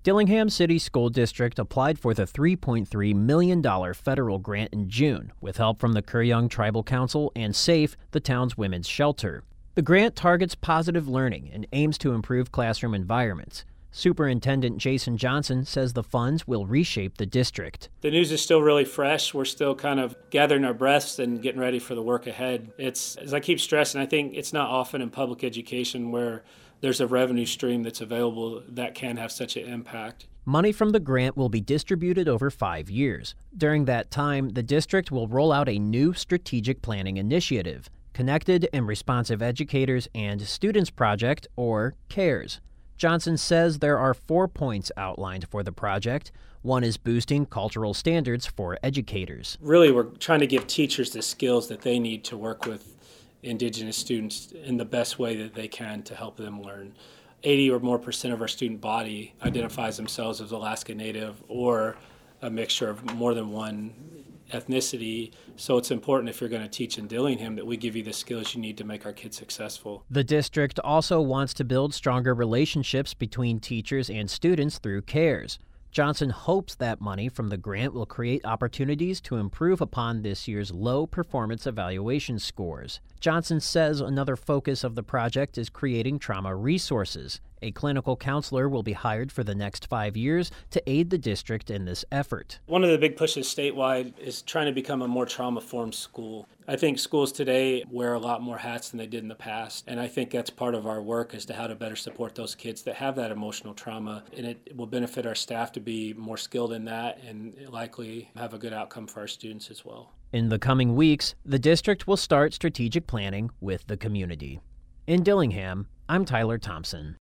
Dillingham City School District applied for the $3.3 million federal grant in June with help from the Curryong Tribal Council and SAFE, the town's women's shelter. The grant targets positive learning and aims to improve classroom environments. Superintendent Jason Johnson says the funds will reshape the district. The news is still really fresh. We're still kind of gathering our breaths and getting ready for the work ahead. It's, as I keep stressing, I think it's not often in public education where there's a revenue stream that's available that can have such an impact. Money from the grant will be distributed over 5 years. During that time, the district will roll out a new strategic planning initiative, Connected and Responsive Educators and Students Project, or CARES. Johnson says there are 4 points outlined for the project. One is boosting cultural standards for educators. Really, we're trying to give teachers the skills that they need to work with Indigenous students in the best way that they can to help them learn. 80 or more % of our student body identifies themselves as Alaska Native or a mixture of more than one ethnicity, so it's important if you're going to teach in Dillingham that we give you the skills you need to make our kids successful. The district also wants to build stronger relationships between teachers and students through CARES. Johnson hopes that money from the grant will create opportunities to improve upon this year's low performance evaluation scores. Johnson says another focus of the project is creating trauma resources. A clinical counselor will be hired for the next 5 years to aid the district in this effort. One of the big pushes statewide is trying to become a more trauma-informed school. I think schools today wear a lot more hats than they did in the past, and I think that's part of our work as to how to better support those kids that have that emotional trauma, and it will benefit our staff to be more skilled in that and likely have a good outcome for our students as well. In the coming weeks, the district will start strategic planning with the community. In Dillingham, I'm Tyler Thompson.